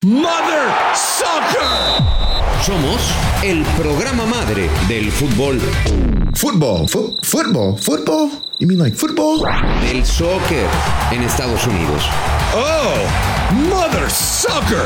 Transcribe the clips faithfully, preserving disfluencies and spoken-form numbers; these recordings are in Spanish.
Mother Soccer. Somos el programa madre del fútbol. Fútbol, fu- fútbol, fútbol. You mean like football? Del soccer en Estados Unidos. Oh, Mother Soccer.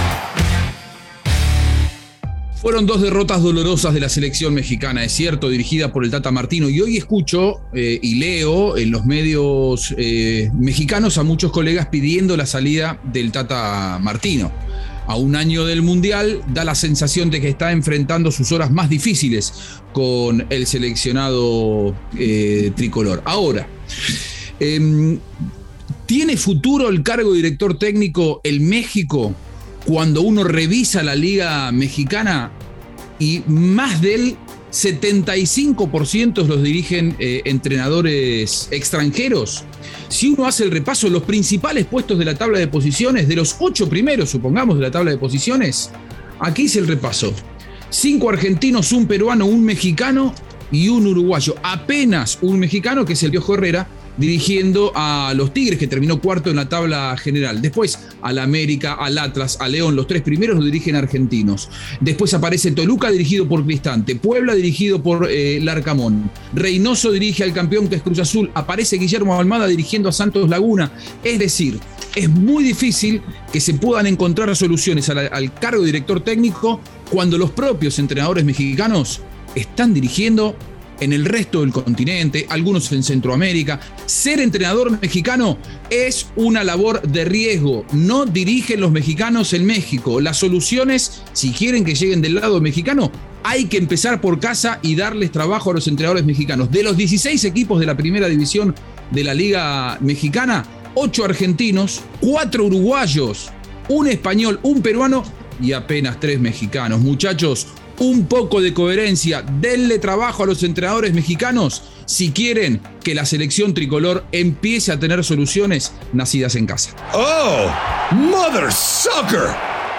Fueron dos derrotas dolorosas de la selección mexicana, es cierto, dirigida por el Tata Martino. Y hoy escucho eh, y leo en los medios eh, mexicanos a muchos colegas pidiendo la salida del Tata Martino. A un año del Mundial da la sensación de que está enfrentando sus horas más difíciles con el seleccionado eh, tricolor. Ahora, eh, ¿tiene futuro el cargo de director técnico en México? Cuando uno revisa la liga mexicana y más del setenta y cinco por ciento los dirigen eh, entrenadores extranjeros. Si uno hace el repaso, los principales puestos de la tabla de posiciones, de los ocho primeros, supongamos, de la tabla de posiciones, aquí hice el repaso. Cinco argentinos, un peruano, un mexicano y un uruguayo. Apenas un mexicano, que es el Piojo Herrera, dirigiendo a los Tigres, que terminó cuarto en la tabla general. Después al América, al Atlas, a León, los tres primeros los dirigen argentinos. Después aparece Toluca, dirigido por Cristante. Puebla, dirigido por eh, Larcamón. Reynoso dirige al campeón, que es Cruz Azul. Aparece Guillermo Almada dirigiendo a Santos Laguna. Es decir, es muy difícil que se puedan encontrar soluciones al, al cargo de director técnico cuando los propios entrenadores mexicanos están dirigiendo en el resto del continente, algunos en Centroamérica. Ser entrenador mexicano es una labor de riesgo. No dirigen los mexicanos en México. Las soluciones, si quieren que lleguen del lado mexicano, hay que empezar por casa y darles trabajo a los entrenadores mexicanos. De los dieciséis equipos de la primera división de la Liga Mexicana, ocho argentinos, cuatro uruguayos, un español, un peruano y apenas tres mexicanos. Muchachos, un poco de coherencia, denle trabajo a los entrenadores mexicanos si quieren que la selección tricolor empiece a tener soluciones nacidas en casa. Oh, Mother Soccer.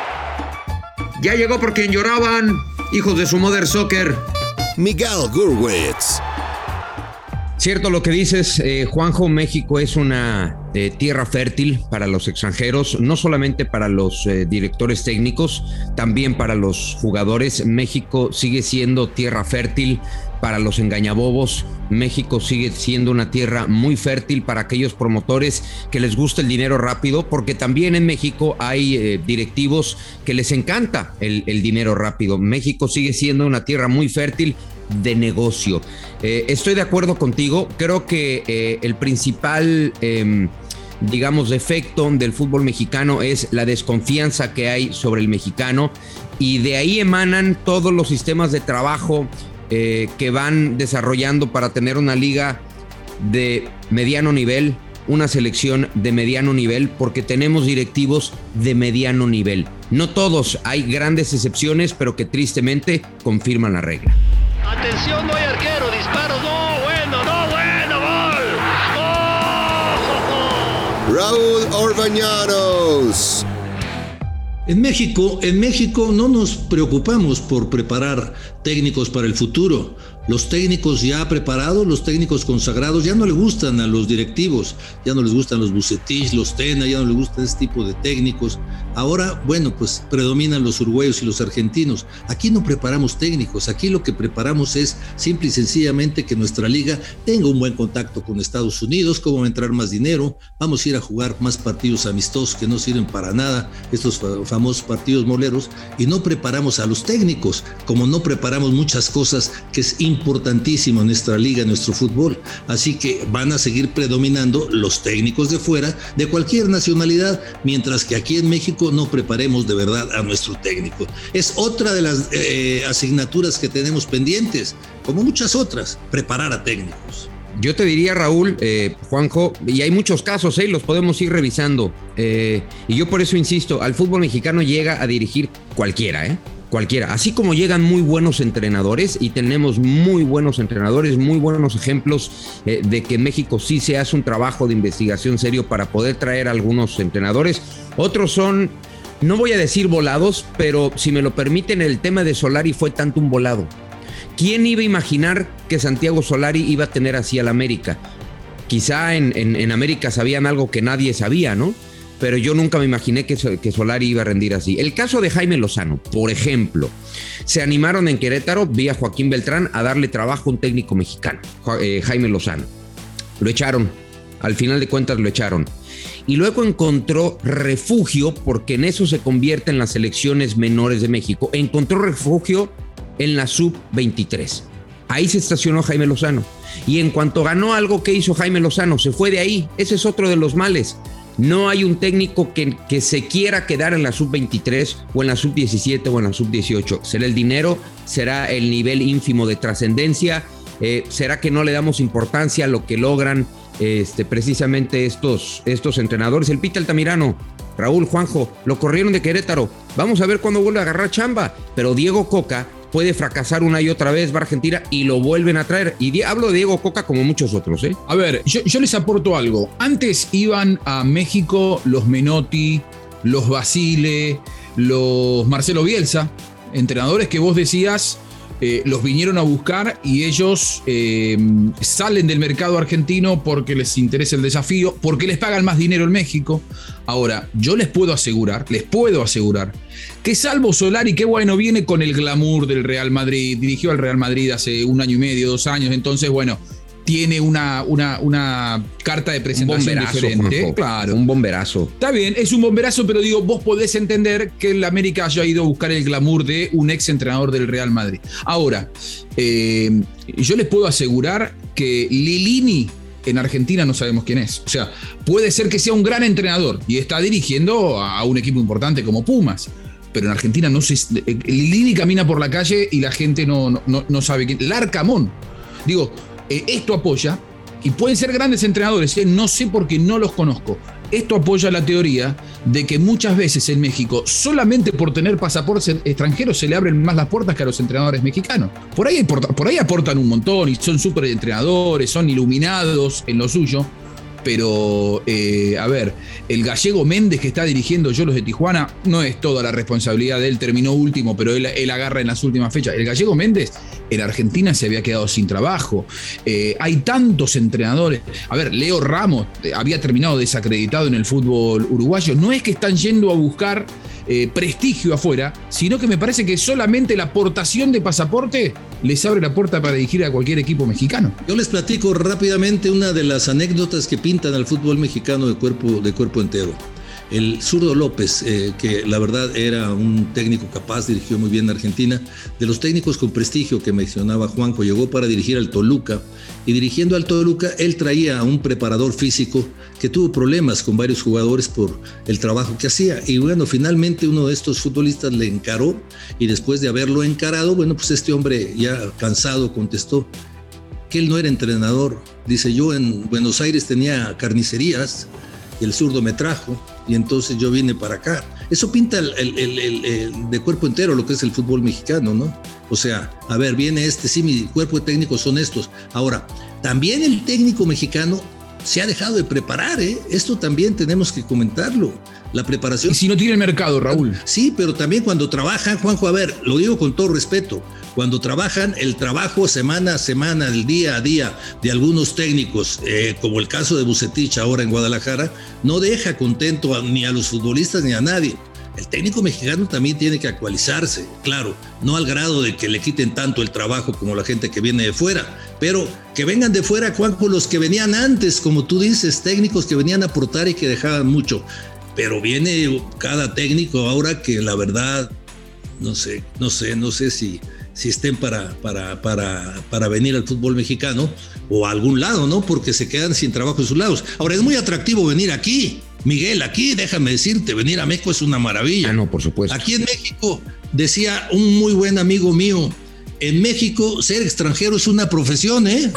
Ya llegó por quien lloraban, hijos de su Mother Soccer. Miguel Gurwitz. Cierto lo que dices, eh, Juanjo. México es una eh, tierra fértil para los extranjeros, no solamente para los eh, directores técnicos, también para los jugadores. México sigue siendo tierra fértil para los engañabobos. México sigue siendo una tierra muy fértil para aquellos promotores que les gusta el dinero rápido, porque también en México hay eh, directivos que les encanta el, el dinero rápido. México sigue siendo una tierra muy fértil de negocio. Eh, estoy de acuerdo contigo. Creo que eh, el principal, eh, digamos, defecto del fútbol mexicano es la desconfianza que hay sobre el mexicano, y de ahí emanan todos los sistemas de trabajo eh, que van desarrollando para tener una liga de mediano nivel, una selección de mediano nivel, porque tenemos directivos de mediano nivel. No todos, hay grandes excepciones, pero que tristemente confirman la regla. Atención, no hay arquero, disparo, no, bueno, no, bueno, gol. ¡Oh! Raúl Orbañanos. En México, en México no nos preocupamos por preparar técnicos para el futuro. Los técnicos ya preparados, los técnicos consagrados, ya no le gustan a los directivos, ya no les gustan los Bucetich, los Tena, ya no les gusta ese tipo de técnicos. Ahora, bueno, pues predominan los uruguayos y los argentinos. Aquí no preparamos técnicos, aquí lo que preparamos es simple y sencillamente que nuestra liga tenga un buen contacto con Estados Unidos, cómo va a entrar más dinero, vamos a ir a jugar más partidos amistosos que no sirven para nada, estos famosos partidos moleros, y no preparamos a los técnicos, como no preparamos muchas cosas que es importante importantísimo en nuestra liga, en nuestro fútbol. Así que van a seguir predominando los técnicos de fuera, de cualquier nacionalidad, mientras que aquí en México no preparemos de verdad a nuestro técnico. Es otra de las eh, asignaturas que tenemos pendientes, como muchas otras, preparar a técnicos. Yo te diría, Raúl, eh, Juanjo, y hay muchos casos, eh, los podemos ir revisando, eh, y yo por eso insisto, al fútbol mexicano llega a dirigir cualquiera, ¿eh? Cualquiera, así como llegan muy buenos entrenadores, y tenemos muy buenos entrenadores, muy buenos ejemplos eh, de que México sí se hace un trabajo de investigación serio para poder traer a algunos entrenadores. Otros son, no voy a decir volados, pero si me lo permiten, el tema de Solari fue tanto un volado. ¿Quién iba a imaginar que Santiago Solari iba a tener así al América? Quizá en, en, en América sabían algo que nadie sabía, ¿no? pero yo nunca me imaginé que, que Solari iba a rendir así. El caso de Jaime Lozano, por ejemplo, se animaron en Querétaro, vía Joaquín Beltrán, a darle trabajo a un técnico mexicano, eh, Jaime Lozano. Lo echaron, al final de cuentas lo echaron. Y luego encontró refugio, porque en eso se convierte en las selecciones menores de México, encontró refugio en la sub veintitrés. Ahí se estacionó Jaime Lozano. Y en cuanto ganó algo, ¿qué hizo Jaime Lozano? Se fue de ahí. Ese es otro de los males. No hay un técnico que, que se quiera quedar en la sub veintitrés o en la sub diecisiete o en la sub dieciocho. Será el dinero, será el nivel ínfimo de trascendencia, eh, será que no le damos importancia a lo que logran este, precisamente estos, estos entrenadores. El Pita Altamirano, Raúl, Juanjo, lo corrieron de Querétaro. Vamos a ver cuándo vuelve a agarrar chamba. Pero Diego Coca puede fracasar una y otra vez, va a Argentina y lo vuelven a traer. Y di- hablo de Diego Coca como muchos otros, ¿eh? A ver, yo, yo les aporto algo. Antes iban a México los Menotti, los Basile, los Marcelo Bielsa, entrenadores que vos decías eh, los vinieron a buscar y ellos eh, salen del mercado argentino porque les interesa el desafío, porque les pagan más dinero en México. Ahora, yo les puedo asegurar, les puedo asegurar que salvo Solari, que bueno, viene con el glamour del Real Madrid, dirigió al Real Madrid hace un año y medio, dos años, entonces bueno, tiene una, una, una carta de presentación un diferente. Juanjo, claro. Un bomberazo. Está bien, es un bomberazo, pero digo, vos podés entender que el América haya ido a buscar el glamour de un ex entrenador del Real Madrid. Ahora, eh, yo les puedo asegurar que Lilini en Argentina no sabemos quién es. O sea, puede ser que sea un gran entrenador y está dirigiendo a un equipo importante como Pumas. Pero en Argentina no se. Lilini camina por la calle y la gente no, no, no sabe quién. Larcamón. Digo, eh, esto apoya, y pueden ser grandes entrenadores, eh, no sé por qué no los conozco. Esto apoya la teoría de que muchas veces en México, solamente por tener pasaportes extranjeros, se le abren más las puertas que a los entrenadores mexicanos. Por ahí, por ahí aportan un montón y son súper entrenadores, son iluminados en lo suyo. Pero, eh, a ver, el gallego Méndez que está dirigiendo Yolos de Tijuana, no es toda la responsabilidad de él, terminó último, pero él, él agarra en las últimas fechas. El gallego Méndez en Argentina se había quedado sin trabajo. Eh, hay tantos entrenadores. A ver, Leo Ramos eh, había terminado desacreditado en el fútbol uruguayo. No es que están yendo a buscar eh, prestigio afuera, sino que me parece que solamente la aportación de pasaporte les abre la puerta para dirigir a cualquier equipo mexicano. Yo les platico rápidamente una de las anécdotas que pintan al fútbol mexicano de cuerpo, de cuerpo entero. El Zurdo López, eh, que la verdad era un técnico capaz, dirigió muy bien a Argentina, de los técnicos con prestigio que mencionaba Juanjo, llegó para dirigir al Toluca, y dirigiendo al Toluca, él traía a un preparador físico que tuvo problemas con varios jugadores por el trabajo que hacía, y bueno, finalmente uno de estos futbolistas le encaró, y después de haberlo encarado, bueno, pues este hombre ya cansado contestó que él no era entrenador. Dice, yo en Buenos Aires tenía carnicerías, y el zurdo me trajo, y entonces yo vine para acá. Eso pinta el, el, el, el, el de cuerpo entero lo que es el fútbol mexicano, ¿no? O sea, a ver, viene este, sí, mi cuerpo de técnicos son estos. Ahora, también el técnico mexicano se ha dejado de preparar, ¿eh? Esto también tenemos que comentarlo. La preparación. Y si no tiene el mercado, Raúl. Sí, pero también cuando trabajan, Juanjo, a ver, lo digo con todo respeto, cuando trabajan, el trabajo semana a semana, el día a día de algunos técnicos, eh, como el caso de Bucetich ahora en Guadalajara, no deja contento a, ni a los futbolistas ni a nadie. El técnico mexicano también tiene que actualizarse, claro, no al grado de que le quiten tanto el trabajo como la gente que viene de fuera, pero que vengan de fuera, Juanjo, los que venían antes, como tú dices, técnicos que venían a aportar y que dejaban mucho. Pero viene cada técnico ahora que la verdad, no sé, no sé, no sé si, si estén para, para, para, para venir al fútbol mexicano o a algún lado, ¿no? Porque se quedan sin trabajo en sus lados. Ahora, es muy atractivo venir aquí, Miguel, aquí, déjame decirte, venir a México es una maravilla. Ah, no, por supuesto. Aquí en México, decía un muy buen amigo mío, en México ser extranjero es una profesión, ¿eh?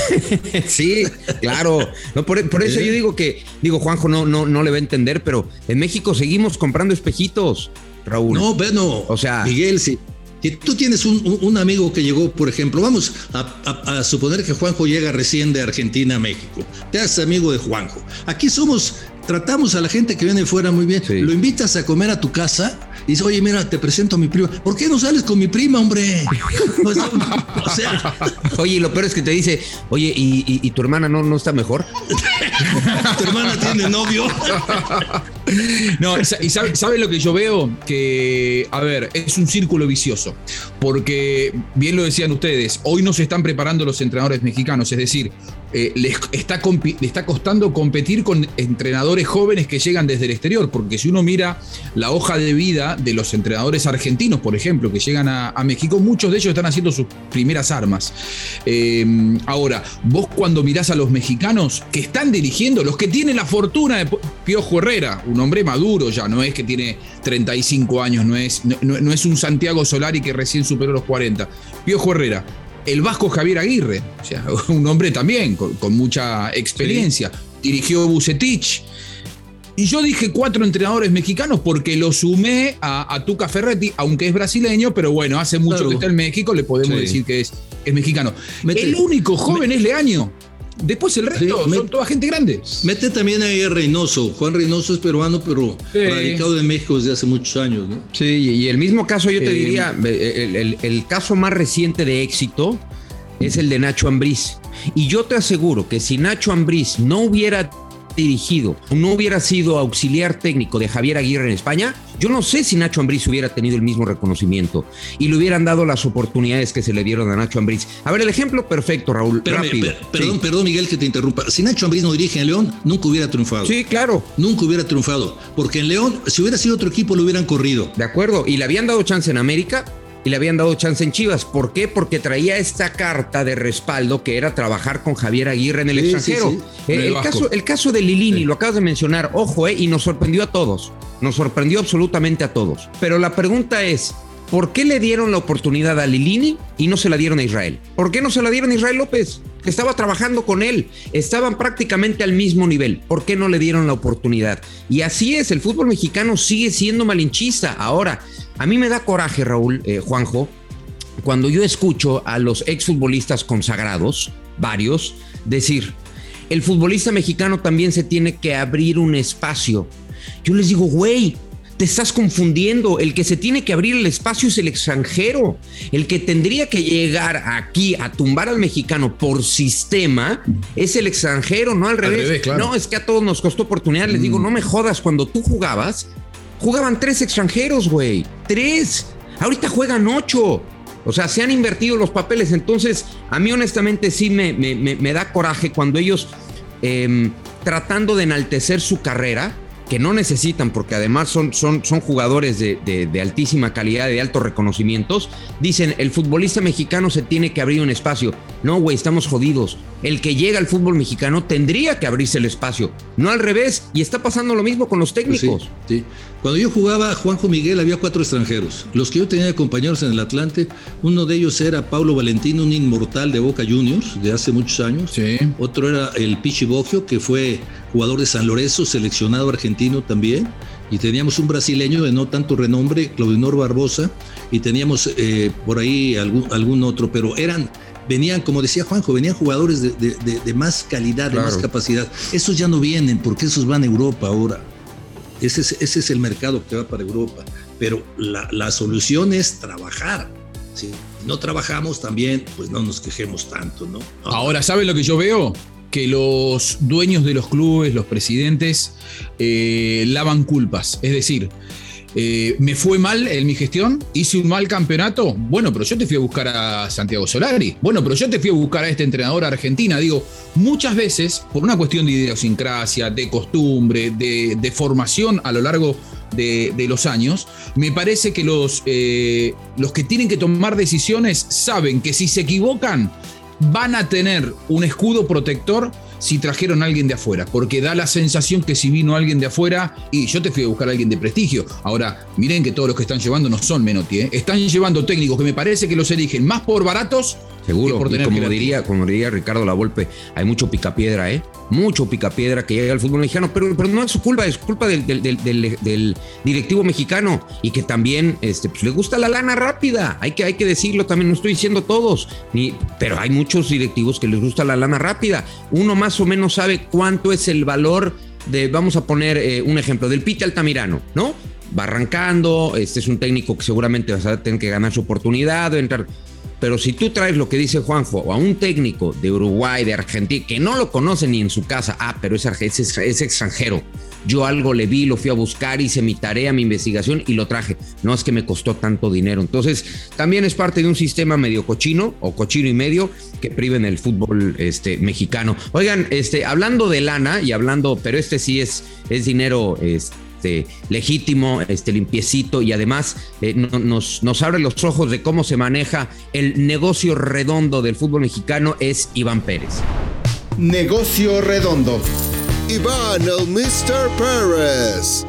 Sí, claro. No, por, por eso yo digo que, digo, Juanjo no, no, no le va a entender, pero en México seguimos comprando espejitos, Raúl. No, bueno, o sea, Miguel, sí. Si tú tienes un, un, un amigo que llegó, por ejemplo, vamos a, a, a suponer que Juanjo llega recién de Argentina a México. Te haces amigo de Juanjo. Aquí somos tratamos a la gente que viene fuera muy bien. Sí. Lo invitas a comer a tu casa y dices, oye, mira, te presento a mi prima. ¿Por qué no sales con mi prima, hombre? O sea, o sea oye, lo peor es que te dice, oye, ¿y, y, y tu hermana no, no está mejor? tu hermana tiene novio. No, y sabe, ¿sabe lo que yo veo? Que, a ver, es un círculo vicioso. Porque, bien lo decían ustedes, hoy no se están preparando los entrenadores mexicanos. Es decir, eh, les, está compi- le está costando competir con entrenadores jóvenes que llegan desde el exterior. Porque si uno mira la hoja de vida de los entrenadores argentinos, por ejemplo, que llegan a, a México, muchos de ellos están haciendo sus primeras armas. Eh, ahora, vos cuando mirás a los mexicanos que están dirigiendo, los que tienen la fortuna de Piojo Herrera, un hombre maduro ya, no es que tiene treinta y cinco años, no es, no, no es un Santiago Solari que recién superó los cuarenta. Piojo Herrera, el vasco Javier Aguirre, o sea, un hombre también con, con mucha experiencia, sí. Dirigió Vucetich. Y yo dije cuatro entrenadores mexicanos porque lo sumé a, a Tuca Ferretti, aunque es brasileño, pero bueno, hace mucho claro. que está en México, le podemos sí. decir que es, es mexicano. Mete, el único joven me, es Leaño. Después el resto sí, son met, toda gente grande. Mete también ahí a Reynoso. Juan Reynoso es peruano, pero sí. radicado en México desde hace muchos años, ¿no? Sí, y el mismo caso yo te eh, diría, el, el, el caso más reciente de éxito es el de Nacho Ambriz. Y yo te aseguro que si Nacho Ambriz no hubiera dirigido, no hubiera sido auxiliar técnico de Javier Aguirre en España, yo no sé si Nacho Ambriz hubiera tenido el mismo reconocimiento y le hubieran dado las oportunidades que se le dieron a Nacho Ambriz. A ver, el ejemplo perfecto, Raúl, Pero, rápido. Per, perdón, sí. perdón, Miguel, que te interrumpa. Si Nacho Ambriz no dirige en León, nunca hubiera triunfado. Sí, claro. Nunca hubiera triunfado, porque en León, si hubiera sido otro equipo, lo hubieran corrido. De acuerdo, y le habían dado chance en América y le habían dado chance en Chivas. ¿Por qué? Porque traía esta carta de respaldo que era trabajar con Javier Aguirre en el sí, extranjero. Sí, sí. El, el, caso, el caso de Lilini, sí. lo acabas de mencionar, ojo, eh, y nos sorprendió a todos. Nos sorprendió absolutamente a todos. Pero la pregunta es, ¿por qué le dieron la oportunidad a Lilini y no se la dieron a Israel? ¿Por qué no se la dieron a Israel López? Que estaba trabajando con él, estaban prácticamente al mismo nivel. ¿Por qué no le dieron la oportunidad? Y así es, el fútbol mexicano sigue siendo malinchista. Ahora, a mí me da coraje, Raúl, eh, Juanjo, cuando yo escucho a los exfutbolistas consagrados, varios, decir, el futbolista mexicano también se tiene que abrir un espacio. Yo les digo, güey, te estás confundiendo. El que se tiene que abrir el espacio es el extranjero. El que tendría que llegar aquí a tumbar al mexicano por sistema es el extranjero, no al revés. Al revés, claro. No, es que a todos nos costó oportunidad. Les mm. digo, no me jodas, cuando tú jugabas, jugaban tres extranjeros, güey. Tres. Ahorita juegan ocho. O sea, se han invertido los papeles. Entonces, a mí honestamente sí me, me, me, me da coraje cuando ellos, eh, tratando de enaltecer su carrera, que no necesitan, porque además son, son, son jugadores de, de, de altísima calidad, de altos reconocimientos, dicen, el futbolista mexicano se tiene que abrir un espacio. No, güey, estamos jodidos. El que llega al fútbol mexicano tendría que abrirse el espacio, no al revés, y está pasando lo mismo con los técnicos. Pues sí, sí. Cuando yo jugaba, Juanjo Miguel, había cuatro extranjeros. Los que yo tenía de compañeros en el Atlante, uno de ellos era Paulo Valentino, un inmortal de Boca Juniors, de hace muchos años. Sí. Otro era el Pichi Boggio, que fue jugador de San Lorenzo, seleccionado argentino también. Y teníamos un brasileño de no tanto renombre, Claudinor Barbosa, y teníamos eh, por ahí algún, algún otro, pero eran... Venían, como decía Juanjo, venían jugadores de, de, de, de más calidad, de claro. más capacidad. Esos ya no vienen, porque esos van a Europa ahora. Ese es, ese es el mercado que va para Europa. Pero la, la solución es trabajar. Si no trabajamos también, pues no nos quejemos tanto, ¿no? no. Ahora, ¿saben lo que yo veo? Que los dueños de los clubes, los presidentes, eh, lavan culpas. Es decir, Eh, me fue mal en mi gestión, hice un mal campeonato, bueno, pero yo te fui a buscar a Santiago Solari, bueno, pero yo te fui a buscar a este entrenador argentina. Digo, muchas veces, por una cuestión de idiosincrasia, de costumbre, de, de formación a lo largo de, de los años, me parece que los, eh, los que tienen que tomar decisiones saben que si se equivocan, van a tener un escudo protector si trajeron a alguien de afuera, porque da la sensación que si vino alguien de afuera, y yo te fui a buscar a alguien de prestigio. Ahora, miren que todos los que están llevando no son Menotti, ¿eh? Están llevando técnicos que me parece que los eligen más por baratos. Seguro, por tener y como diría, como diría Ricardo Lavolpe, hay mucho picapiedra, ¿eh? Mucho picapiedra que llega al fútbol mexicano, pero, pero no es su culpa, es culpa del, del, del, del, del directivo mexicano, y que también este, pues, le gusta la lana rápida, hay que, hay que decirlo también, no estoy diciendo todos, ni, pero hay muchos directivos que les gusta la lana rápida. Uno más o menos sabe cuánto es el valor de, vamos a poner eh, un ejemplo, del Pite Altamirano, ¿no? Va arrancando, este es un técnico que seguramente va a tener que ganar su oportunidad de entrar. Pero si tú traes lo que dice Juanjo, a un técnico de Uruguay, de Argentina, que no lo conoce ni en su casa, ah, pero es, es, es extranjero, yo algo le vi, lo fui a buscar, hice mi tarea, mi investigación y lo traje. No es que me costó tanto dinero. Entonces, también es parte de un sistema medio cochino o cochino y medio que priva en el fútbol este, mexicano. Oigan, este, hablando de lana y hablando, pero este sí es, es dinero este, Este, legítimo, este, limpiecito y además eh, no, nos, nos abre los ojos de cómo se maneja el negocio redondo del fútbol mexicano, es Iván Pérez. Negocio redondo. Iván, el mister Pérez.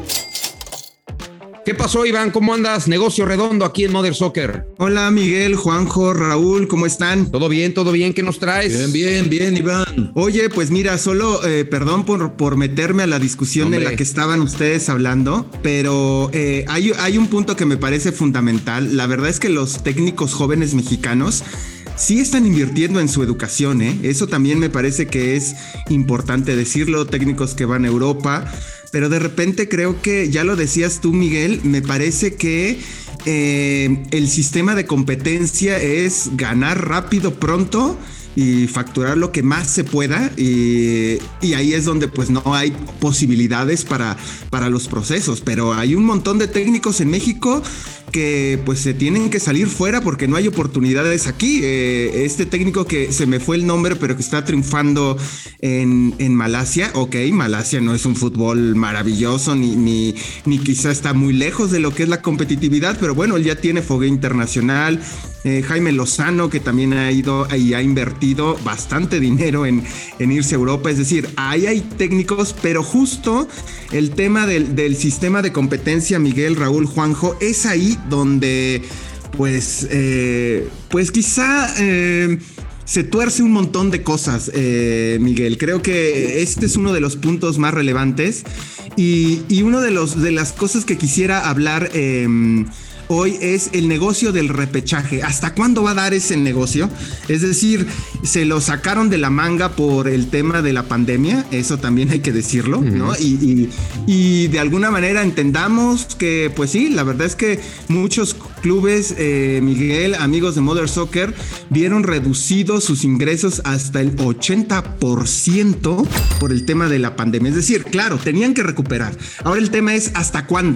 ¿Qué pasó, Iván? ¿Cómo andas? Negocio redondo aquí en Mother Soccer. Hola, Miguel, Juanjo, Raúl, ¿cómo están? Todo bien, todo bien. ¿Qué nos traes? Bien, bien, bien, Iván. Oye, pues mira, solo, eh, perdón por, por meterme a la discusión Hombre. en la que estaban ustedes hablando, pero eh, hay, hay un punto que me parece fundamental. La verdad es que los técnicos jóvenes mexicanos sí están invirtiendo en su educación, ¿eh? Eso también me parece que es importante decirlo, técnicos que van a Europa, pero de repente creo que, ya lo decías tú, Miguel, me parece que eh, el sistema de competencia es ganar rápido, pronto y facturar lo que más se pueda y, y ahí es donde pues no hay posibilidades para, para los procesos, pero hay un montón de técnicos en México que pues se tienen que salir fuera porque no hay oportunidades aquí. Eh, este técnico que se me fue el nombre pero que está triunfando en, en Malasia, ok, Malasia no es un fútbol maravilloso ni, ni, ni quizá está muy lejos de lo que es la competitividad, pero bueno, él ya tiene fogueo internacional. Eh, Jaime Lozano, que también ha ido y ha invertido bastante dinero en, en irse a Europa. Es decir, ahí hay técnicos, pero justo el tema del, del sistema de competencia, Miguel, Raúl, Juanjo, es ahí donde pues, eh, pues quizá eh, se tuerce un montón de cosas, eh, Miguel. Creo que este es uno de los puntos más relevantes y, y uno de, los, de las cosas que quisiera hablar eh, hoy es el negocio del repechaje. ¿Hasta cuándo va a dar ese negocio? Es decir, se lo sacaron de la manga por el tema de la pandemia, eso también hay que decirlo, uh-huh. ¿no? Y, y, y de alguna manera entendamos que, pues sí, la verdad es que muchos clubes, eh, Miguel, amigos de Mother Soccer, vieron reducidos sus ingresos hasta el ochenta por ciento por el tema de la pandemia. Es decir, claro, tenían que recuperar. Ahora el tema es ¿hasta cuándo?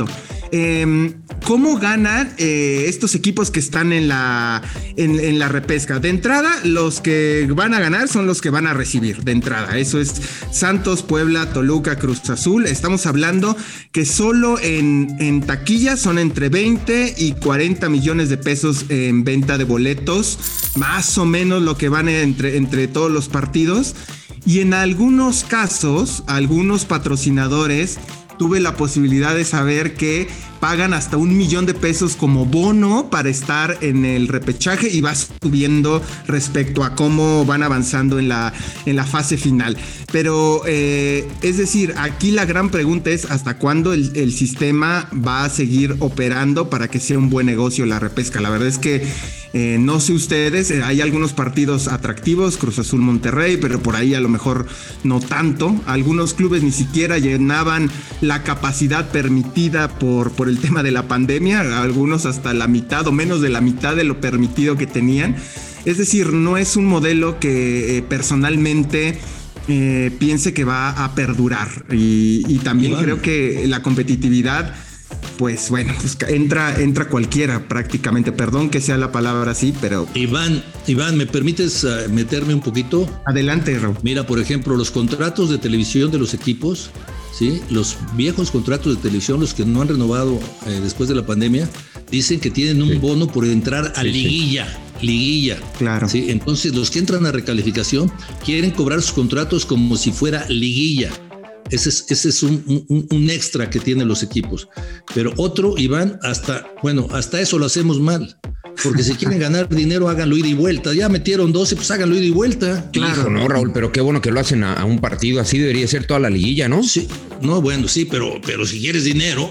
Eh, ¿Cómo ganan eh, estos equipos que están en la, en, en la repesca? De entrada, los que van a ganar son los que van a recibir, de entrada. Eso es Santos, Puebla, Toluca, Cruz Azul. Estamos hablando que solo en, en taquilla son entre veinte y cuarenta millones de pesos en venta de boletos, más o menos lo que van entre, entre todos los partidos. Y en algunos casos, algunos patrocinadores, tuve la posibilidad de saber que pagan hasta un millón de pesos como bono para estar en el repechaje y va subiendo respecto a cómo van avanzando en la, en la fase final. Pero eh, es decir, aquí la gran pregunta es ¿hasta cuándo el, el sistema va a seguir operando para que sea un buen negocio la repesca? La verdad es que Eh, no sé ustedes, eh, hay algunos partidos atractivos, Cruz Azul, Monterrey, pero por ahí a lo mejor no tanto. Algunos clubes ni siquiera llenaban la capacidad permitida por, por el tema de la pandemia, algunos hasta la mitad o menos de la mitad de lo permitido que tenían. Es decir, no es un modelo que eh, personalmente eh, piense que va a perdurar y, y también Iván, creo que la competitividad, pues bueno, pues entra, entra cualquiera prácticamente, perdón que sea la palabra así, pero... Iván, Iván, ¿me permites uh, meterme un poquito? Adelante, Raúl. Mira, por ejemplo, los contratos de televisión de los equipos, ¿sí? Los viejos contratos de televisión, los que no han renovado eh, después de la pandemia, dicen que tienen un sí. bono por entrar a sí, liguilla. Sí. Liguilla. Claro. ¿Sí? Entonces, los que entran a recalificación quieren cobrar sus contratos como si fuera liguilla. Ese es, ese es un, un, un extra que tienen los equipos. Pero otro, Iván, hasta, bueno, hasta eso lo hacemos mal. Porque si quieren ganar dinero, háganlo ida y vuelta. Ya metieron doce, pues háganlo ida y vuelta. Claro, Hijo, no, Raúl, pero qué bueno que lo hacen a, a un partido. Así debería ser toda la liguilla, ¿no? Sí, no, bueno, sí, pero, pero si quieres dinero.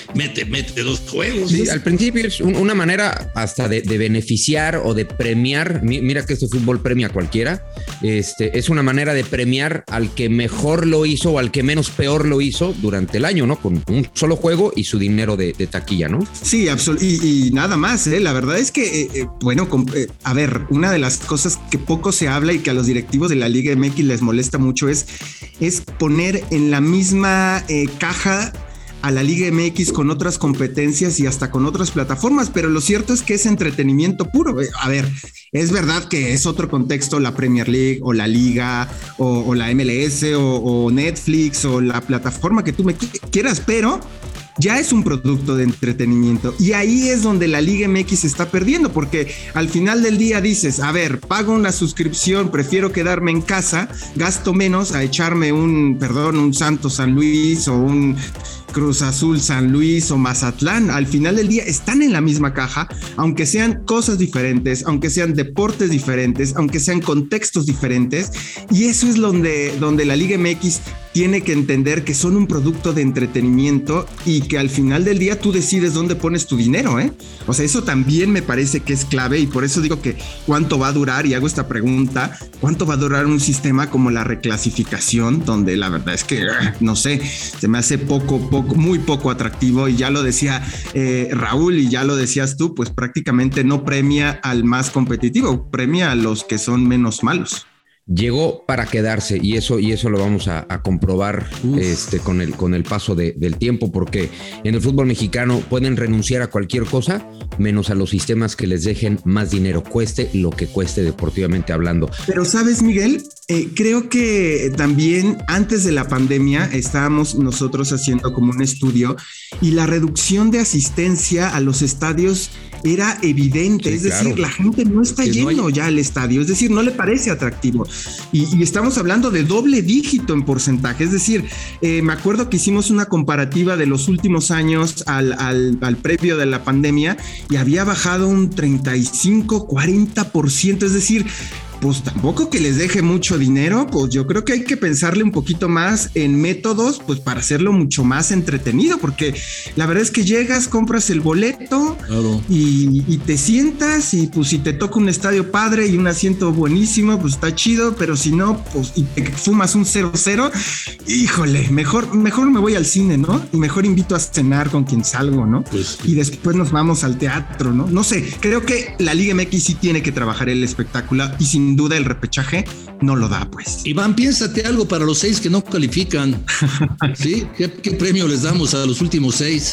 mete, mete dos juegos. Sí, al principio es un, una manera hasta de, de beneficiar o de premiar. Mira que este fútbol premia a cualquiera. Este, es una manera de premiar al que mejor lo hizo o al que menos peor lo hizo durante el año, ¿no? Con un solo juego y su dinero de, de taquilla, ¿no? Sí, absolutamente. Y, y nada más, ¿eh? La verdad es que, eh, bueno, con, eh, a ver, una de las cosas que poco se habla y que a los directivos de la Liga M X les molesta mucho es, es poner en la misma eh, caja a la Liga M X con otras competencias y hasta con otras plataformas, pero lo cierto es que es entretenimiento puro. A ver, es verdad que es otro contexto la Premier League o la Liga o, o la M L S o, o Netflix o la plataforma que tú me quieras, pero ya es un producto de entretenimiento y ahí es donde la Liga M X se está perdiendo, porque al final del día dices, a ver, pago una suscripción, prefiero quedarme en casa, gasto menos a echarme un, perdón, un Santos San Luis o un Cruz Azul San Luis o Mazatlán. Al final del día están en la misma caja, aunque sean cosas diferentes, aunque sean deportes diferentes, aunque sean contextos diferentes, y eso es donde, donde la Liga M X tiene que entender que son un producto de entretenimiento y que al final del día tú decides dónde pones tu dinero, ¿eh? O sea, eso también me parece que es clave y por eso digo que cuánto va a durar, y hago esta pregunta, ¿cuánto va a durar un sistema como la reclasificación? Donde la verdad es que, no sé, se me hace poco, poco, muy poco atractivo, y ya lo decía eh, Raúl y ya lo decías tú, pues prácticamente no premia al más competitivo, premia a los que son menos malos. Llegó para quedarse y eso, y eso lo vamos a, a comprobar este, con, el, con el paso de, del tiempo, porque en el fútbol mexicano pueden renunciar a cualquier cosa menos a los sistemas que les dejen más dinero, cueste lo que cueste deportivamente hablando. Pero sabes, Miguel, eh, creo que también antes de la pandemia estábamos nosotros haciendo como un estudio y la reducción de asistencia a los estadios era evidente, sí, es decir, claro, la gente no está que yendo no hay... ya al estadio, es decir, no le parece atractivo. Y, y estamos hablando de doble dígito en porcentaje, es decir, eh, me acuerdo que hicimos una comparativa de los últimos años al, al, al previo de la pandemia y había bajado un treinta y cinco, cuarenta por ciento, es decir, pues tampoco que les deje mucho dinero, pues yo creo que hay que pensarle un poquito más en métodos, pues para hacerlo mucho más entretenido, porque la verdad es que llegas, compras el boleto, claro, y, y te sientas y pues si te toca un estadio padre y un asiento buenísimo, pues está chido, pero si no, pues y te fumas un cero cero, híjole, mejor, mejor me voy al cine, ¿no? Y mejor invito a cenar con quien salgo, ¿no? Pues, y después nos vamos al teatro, ¿no? No sé, creo que la Liga M X sí tiene que trabajar el espectáculo y sin duda el repechaje no lo da, pues. Iván, piénsate algo para los seis que no califican. ¿Sí? ¿Qué, qué premio les damos a los últimos seis?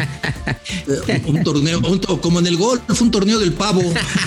un, un torneo, un, como en el golf, un torneo del pavo,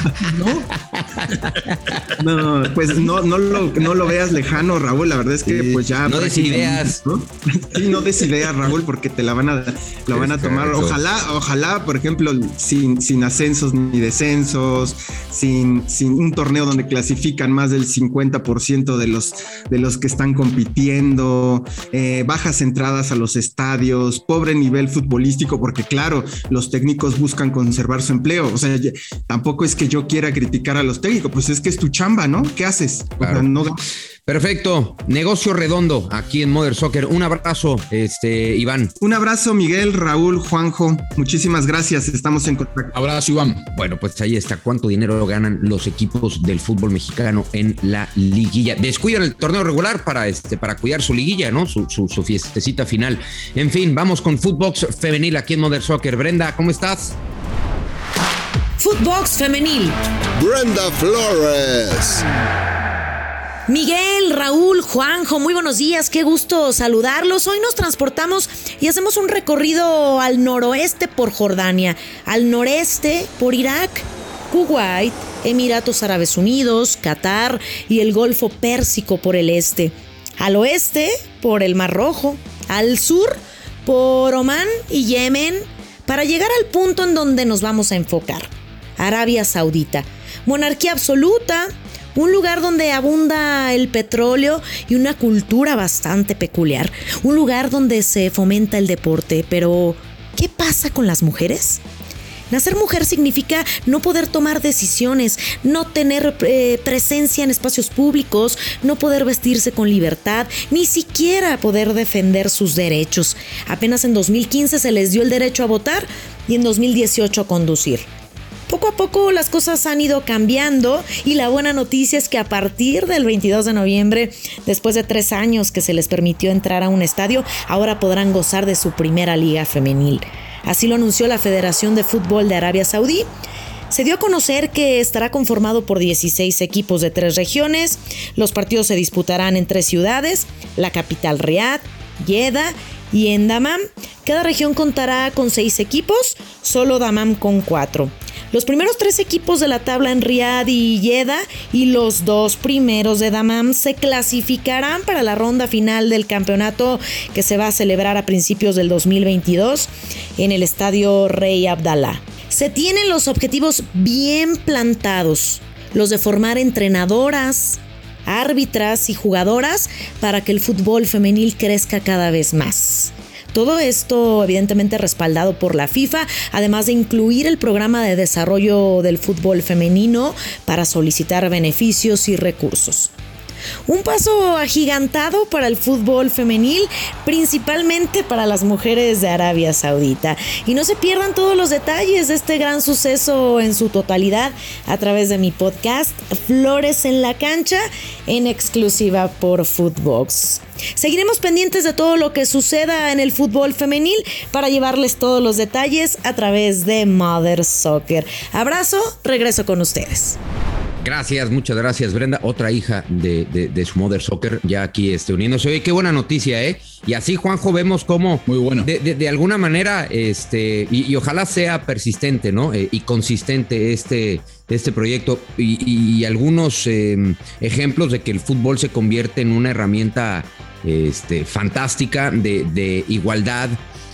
¿no? No, pues no, no, lo, no lo veas lejano, Raúl. La verdad es que sí, pues ya. No des ideas. ¿No? Sí, no des ideas, Raúl, porque te la van a, la van a tomar. Ojalá, ojalá, por ejemplo, sin, sin ascensos ni descensos, sin, sin un torneo donde clasifican más del cincuenta por ciento de los, de los que están compitiendo, eh, bajas entradas a los estadios, pobre nivel futbolístico, porque claro, los técnicos buscan conservar su empleo. O sea, tampoco es que yo quiera criticar a los técnicos, pues es que es tu chamba, ¿no? ¿Qué haces? Claro. No... Perfecto, negocio redondo aquí en Mother Soccer. Un abrazo, este, Iván. Un abrazo, Miguel, Raúl, Juanjo. Muchísimas gracias, estamos en contacto. Abrazo, Iván. Bueno, pues ahí está. ¿Cuánto dinero ganan los equipos del fútbol mexicano en la liguilla? Descuidan el torneo regular para, este, para cuidar su liguilla, ¿no? Su, su, su fiestecita final. En fin, vamos con Footbox Femenil aquí en Mother Soccer. Brenda, ¿cómo estás? Footbox Femenil. Brenda Flores. Miguel, Raúl, Juanjo, muy buenos días, qué gusto saludarlos. Hoy nos transportamos y hacemos un recorrido al noroeste por Jordania, al noreste por Irak, Kuwait, Emiratos Árabes Unidos, Qatar y el Golfo Pérsico por el este, al oeste por el Mar Rojo, al sur por Omán y Yemen, para llegar al punto en donde nos vamos a enfocar, Arabia Saudita, monarquía absoluta, un lugar donde abunda el petróleo y una cultura bastante peculiar. Un lugar donde se fomenta el deporte. Pero, ¿qué pasa con las mujeres? Nacer mujer significa no poder tomar decisiones, no tener eh, presencia en espacios públicos, no poder vestirse con libertad, ni siquiera poder defender sus derechos. Apenas en dos mil quince se les dio el derecho a votar y en dos mil dieciocho a conducir. Poco a poco las cosas han ido cambiando y la buena noticia es que a partir del veintidós de noviembre, después de tres años que se les permitió entrar a un estadio, ahora podrán gozar de su primera liga femenil. Así lo anunció la Federación de Fútbol de Arabia Saudí. Se dio a conocer que estará conformado por dieciséis equipos de tres regiones. Los partidos se disputarán en tres ciudades, la capital Riad, Jeddah y en Dammam. Cada región contará con seis equipos, solo Dammam con cuatro. Los primeros tres equipos de la tabla en Riad y Jeddah y los dos primeros de Dammam se clasificarán para la ronda final del campeonato que se va a celebrar a principios del dos mil veintidós en el estadio Rey Abdallah. Se tienen los objetivos bien plantados, los de formar entrenadoras, árbitras y jugadoras para que el fútbol femenil crezca cada vez más. Todo esto evidentemente respaldado por la FIFA, además de incluir el programa de desarrollo del fútbol femenino para solicitar beneficios y recursos. Un paso agigantado para el fútbol femenil, principalmente para las mujeres de Arabia Saudita. Y no se pierdan todos los detalles de este gran suceso en su totalidad a través de mi podcast Flores en la Cancha, en exclusiva por Footbox. Seguiremos pendientes de todo lo que suceda en el fútbol femenil para llevarles todos los detalles a través de Mother Soccer. Abrazo, regreso con ustedes. Gracias, muchas gracias, Brenda. Otra hija de, de, de su Mother Soccer ya aquí este, uniéndose. Oye, qué buena noticia, ¿eh? Y así, Juanjo, vemos cómo muy bueno. de, de, de alguna manera, este, y, y ojalá sea persistente, ¿no? Eh, y consistente este, este proyecto. Y, y, y algunos eh, ejemplos de que el fútbol se convierte en una herramienta este, fantástica de, de igualdad.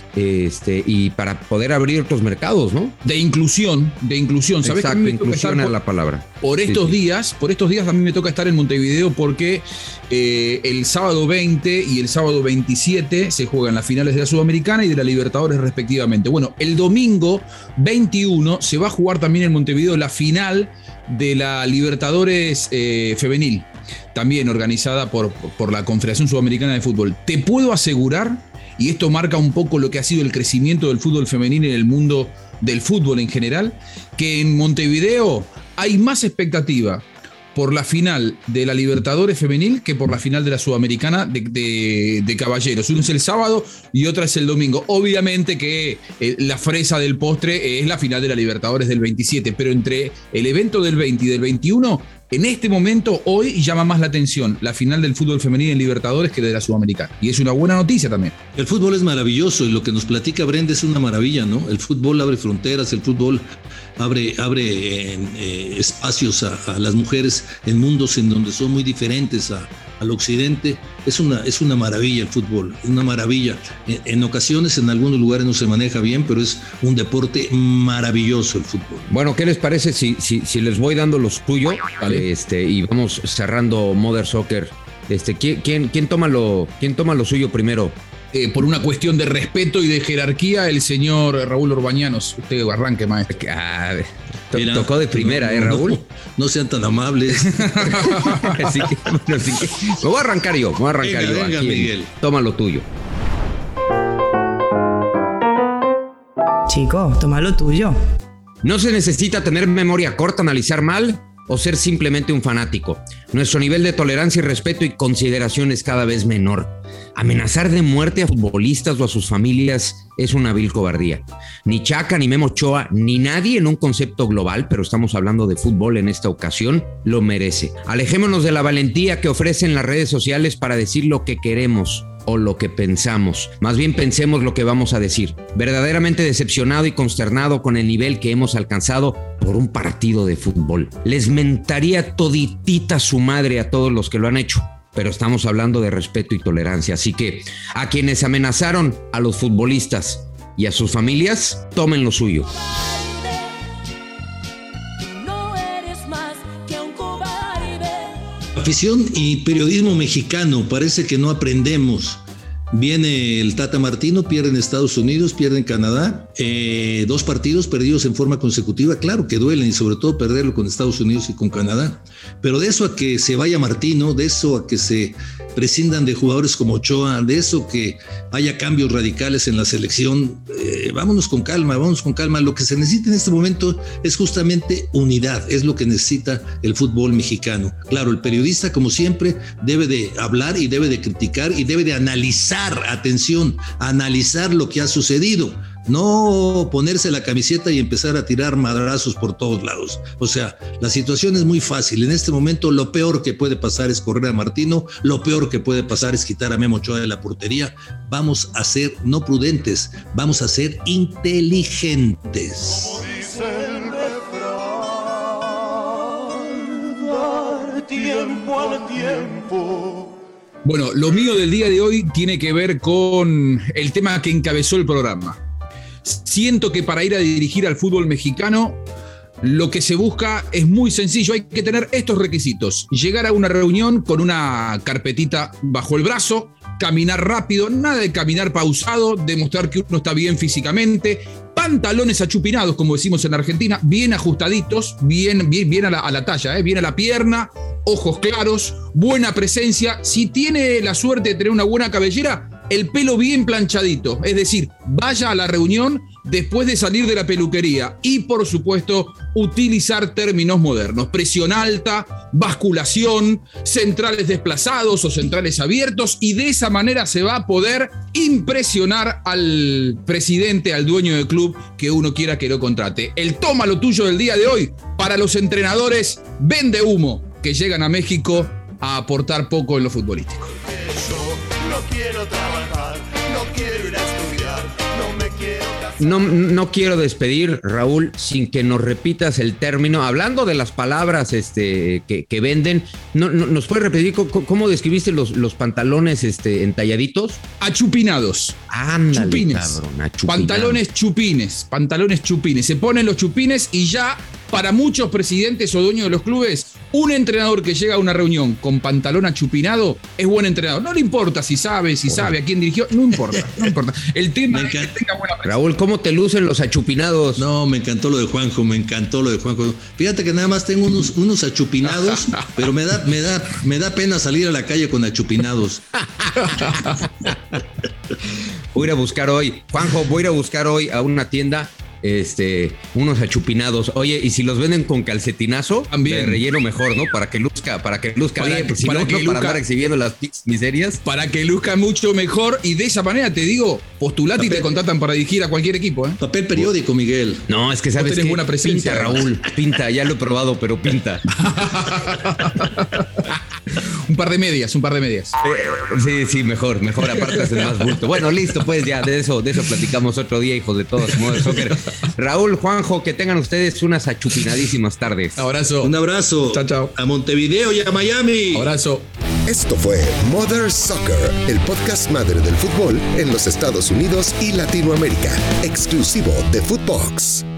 Este, y para poder abrir otros mercados, ¿no? De inclusión, de inclusión. ¿Sabes? Exacto, inclusión es la palabra. Por estos sí, sí. días, por estos días a mí me toca estar en Montevideo porque eh, el sábado veinte y el sábado veintisiete se juegan las finales de la Sudamericana y de la Libertadores respectivamente. Bueno, el domingo veintiuno se va a jugar también en Montevideo la final de la Libertadores eh, femenil, también organizada por, por la Confederación Sudamericana de Fútbol. Te puedo asegurar, y esto marca un poco lo que ha sido el crecimiento del fútbol femenino en el mundo del fútbol en general, que en Montevideo hay más expectativa por la final de la Libertadores femenil que por la final de la Sudamericana de, de, de caballeros. Uno es el sábado y otra es el domingo. Obviamente que eh, la fresa del postre es la final de la Libertadores del veintisiete, pero entre el evento del veinte y del veintiuno, en este momento, hoy, llama más la atención la final del fútbol femenino en Libertadores que de la Sudamericana. Y es una buena noticia también. El fútbol es maravilloso y lo que nos platica Brenda es una maravilla, ¿no? El fútbol abre fronteras, el fútbol abre, abre eh, espacios a, a las mujeres en mundos en donde son muy diferentes a, al occidente. Es una, es una maravilla el fútbol, es una maravilla. En, en ocasiones, en algunos lugares no se maneja bien, pero es un deporte maravilloso el fútbol. Bueno, ¿qué les parece si, si, si les voy dando lo suyo? Vale. Este, y vamos cerrando Mother Soccer. Este, ¿quién, quién, quién, toma lo, ¿Quién toma lo suyo primero? Eh, por una cuestión de respeto y de jerarquía, el señor Raúl Orbañanos. Usted arranque, maestro. Ah, to, Mira, tocó de primera, no, ¿eh, Raúl? No, no sean tan amables. Así que, bueno, así que, me voy a arrancar yo, me voy a arrancar venga, yo. Venga, aquí, Miguel. Toma lo tuyo. Chico, toma lo tuyo. No se necesita tener memoria corta, analizar mal o ser simplemente un fanático. Nuestro nivel de tolerancia y respeto y consideración es cada vez menor. Amenazar de muerte a futbolistas o a sus familias es una vil cobardía. Ni Chaca, ni Memo Ochoa, ni nadie en un concepto global, pero estamos hablando de fútbol en esta ocasión, lo merece. Alejémonos de la valentía que ofrecen las redes sociales para decir lo que queremos o lo que pensamos. Más bien pensemos lo que vamos a decir. Verdaderamente decepcionado y consternado con el nivel que hemos alcanzado por un partido de fútbol. Les mentaría toditita su madre a todos los que lo han hecho, pero estamos hablando de respeto y tolerancia. Así que a quienes amenazaron a los futbolistas y a sus familias, tomen lo suyo. Afición y periodismo mexicano, parece que no aprendemos Viene el Tata Martino, pierde en Estados Unidos, pierde en Canadá, eh, dos partidos perdidos en forma consecutiva, claro que duelen, y sobre todo perderlo con Estados Unidos y con Canadá, pero de eso a que se vaya Martino, de eso a que se prescindan de jugadores como Ochoa, de eso que haya cambios radicales en la selección, eh, vámonos con calma, vámonos con calma. Lo que se necesita en este momento es justamente unidad, es lo que necesita el fútbol mexicano. Claro, el periodista, como siempre, debe de hablar y debe de criticar y debe de analizar, atención, analizar lo que ha sucedido. No ponerse la camiseta y empezar a tirar madrazos por todos lados. O sea, la situación es muy fácil. En este momento lo peor que puede pasar es correr a Martino, lo peor que puede pasar es quitar a Memo Ochoa de la portería. Vamos a ser no prudentes, vamos a ser inteligentes. Como dice el refrán, dar tiempo al tiempo. Bueno, lo mío del día de hoy tiene que ver con el tema que encabezó el programa. Siento que para ir a dirigir al fútbol mexicano, lo que se busca es muy sencillo. Hay que tener estos requisitos: llegar a una reunión con una carpetita bajo el brazo, caminar rápido, nada de caminar pausado, demostrar que uno está bien físicamente, pantalones achupinados, como decimos en Argentina, bien ajustaditos, bien, bien, bien a, la, a la talla, ¿eh? Bien a la pierna, ojos claros, buena presencia. Si tiene la suerte de tener una buena cabellera, el pelo bien planchadito, es decir, vaya a la reunión después de salir de la peluquería y, por supuesto, utilizar términos modernos: presión alta, basculación, centrales desplazados o centrales abiertos, y de esa manera se va a poder impresionar al presidente, al dueño del club que uno quiera que lo contrate. El toma lo tuyo del día de hoy para los entrenadores vende humo que llegan a México a aportar poco en lo futbolístico. No quiero trabajar, no quiero ir a estudiar, no me quiero casar. No, no quiero despedir, Raúl, sin que nos repitas el término. Hablando de las palabras este, que, que venden, no, no, ¿nos puedes repetir cómo, cómo describiste los, los pantalones este, entalladitos? Achupinados. Ándale, chupines. Cabrón, achupinado. Pantalones chupines, pantalones chupines. Se ponen los chupines y ya, para muchos presidentes o dueños de los clubes, un entrenador que llega a una reunión con pantalón achupinado es buen entrenador. No le importa si sabe, si sabe a quién dirigió, no importa, no importa. El tema es que tenga buena presencia. Raúl, ¿cómo te lucen los achupinados? No, me encantó lo de Juanjo, me encantó lo de Juanjo. Fíjate que nada más tengo unos, unos achupinados, pero me da, me da, me da pena salir a la calle con achupinados. Voy a ir a buscar hoy, Juanjo, voy a ir a buscar hoy a una tienda este, unos achupinados. Oye, y si los venden con calcetinazo, también de relleno mejor, ¿no? Para que luzca, para que luzca para bien, que, si para no, que no luzca, para andar exhibiendo las miserias. Para que luzca mucho mejor, y de esa manera te digo, postulate y te contratan para dirigir a cualquier equipo, ¿eh? Papel periódico, Miguel. No, es que sabes no tenés que buena presencia, pinta, Raúl, pinta, ya lo he probado, pero pinta. Un par de medias, un par de medias. Eh, sí, sí, mejor, mejor, aparte haces más bulto. Bueno, listo, pues ya, de eso, de eso platicamos otro día, hijos de todos, modo de soccer. Raúl, Juanjo, que tengan ustedes unas achupinadísimas tardes. Abrazo. Un abrazo. Chao, chao. A Montevideo y a Miami. Abrazo. Esto fue Mother Soccer, el podcast madre del fútbol en los Estados Unidos y Latinoamérica, exclusivo de Footbox.